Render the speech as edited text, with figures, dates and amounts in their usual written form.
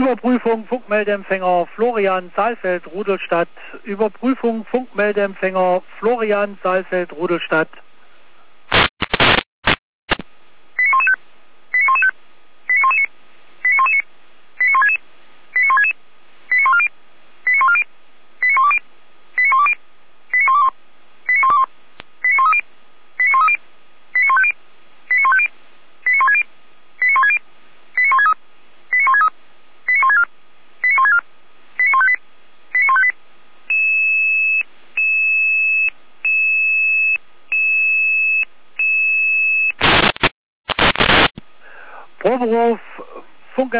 Überprüfung Funkmeldeempfänger Florian Saalfeld Rudolstadt. Überprüfung Funkmeldeempfänger Florian Saalfeld Rudolstadt. Proberuf